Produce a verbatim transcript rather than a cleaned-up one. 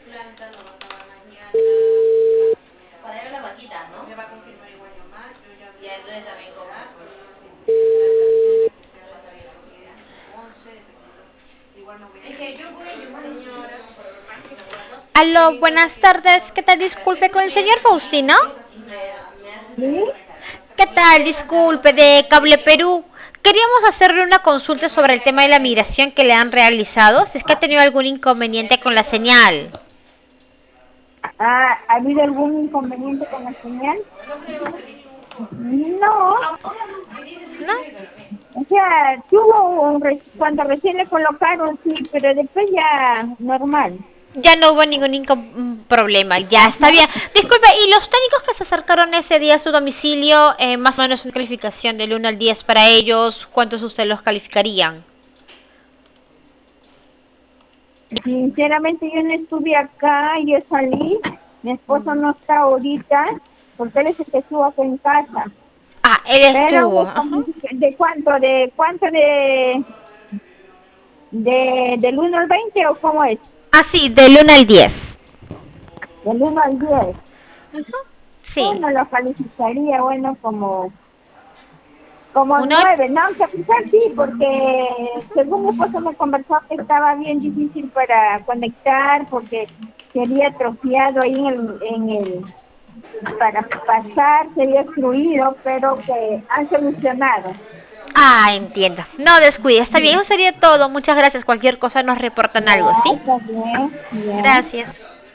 Para ir a la vaquita, ¿no? Me va a confirmar igual yo más, yo ya voy a... Y entonces también como... Igual no voy a... Es que yo voy a llamar a señora por más que pueda. Aló, buenas tardes. ¿Qué tal? Disculpe con el señor Faustino. ¿Sí? ¿Qué tal? Disculpe, de Cable Perú. Queríamos hacerle una consulta sobre el tema de la migración que le han realizado, si es que ha tenido algún inconveniente con la señal. ¿Ha, ¿Ha habido algún inconveniente con la señal? No, ¿No? o sea, tuvo un re- cuando recién le colocaron, sí, pero después ya normal. Ya no hubo ningún inco- mm, problema, ya está Ajá. bien. Disculpe, ¿y los técnicos que se acercaron ese día a su domicilio, eh, más o menos una calificación del uno al diez para ellos, cuántos usted los calificarían? Sinceramente yo no estuve acá, yo salí, mi esposo no está ahorita, porque él es el que estuvo acá en casa. Ah, él Pero estuvo, ajá. ¿de cuánto? ¿De cuánto de, de del uno al veinte o cómo es? Ah, sí, del uno al diez. Del uno al diez. Sí. Bueno, lo calificaría, bueno, como como ¿Un ocho? nueve, no, aunque quizás sí, porque según mi esposo me conversó que estaba bien difícil para conectar, porque se había atrofiado ahí en el, en el, para pasar, se había destruido, pero que han solucionado. Ah, entiendo. No descuide, está bien, eso sería todo. Muchas gracias. Cualquier cosa nos reportan algo, Ya, ¿sí? está bien, ya. Gracias.